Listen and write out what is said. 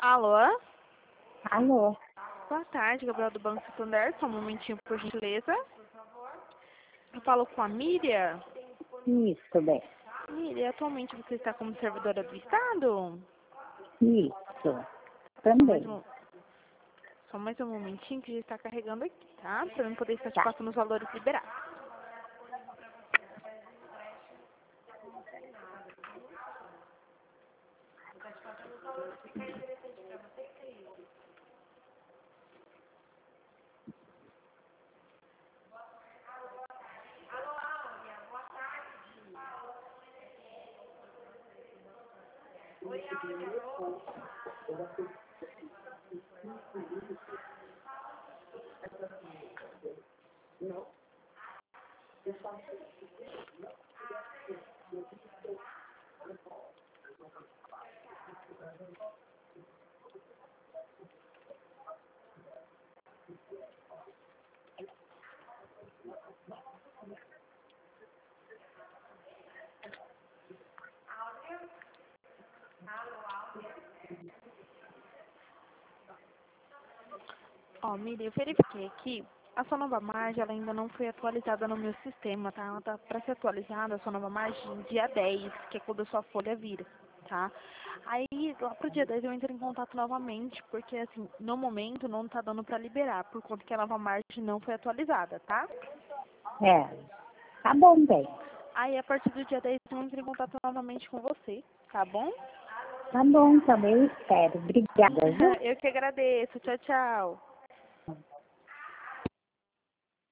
Alô? Alô? Boa tarde, Gabriel do Banco Santander. Só um momentinho, por gentileza. Eu falo com a Miriam. Isso, bem. Miriam, atualmente você está como servidora do Estado? Isso. Só mais Também. um, só mais um momentinho que já está carregando aqui, tá? Para eu poder estar te Tá. passando os valores liberados. Ó, Miriam, eu verifiquei aqui. A sua nova margem, ela ainda não foi atualizada no meu sistema, tá? Ela tá para ser atualizada, a sua nova margem, dia 10, que é quando a sua folha vira, tá? Aí, lá pro dia 10 eu entrei em contato novamente, porque, assim, no momento não tá dando para liberar, por conta que a nova margem não foi atualizada, tá? É. Tá bom, bem. Aí, a partir do dia 10 eu entro em contato novamente com você, tá bom? Tá bom, também espero. Obrigada, viu? Eu que agradeço. Tchau, tchau.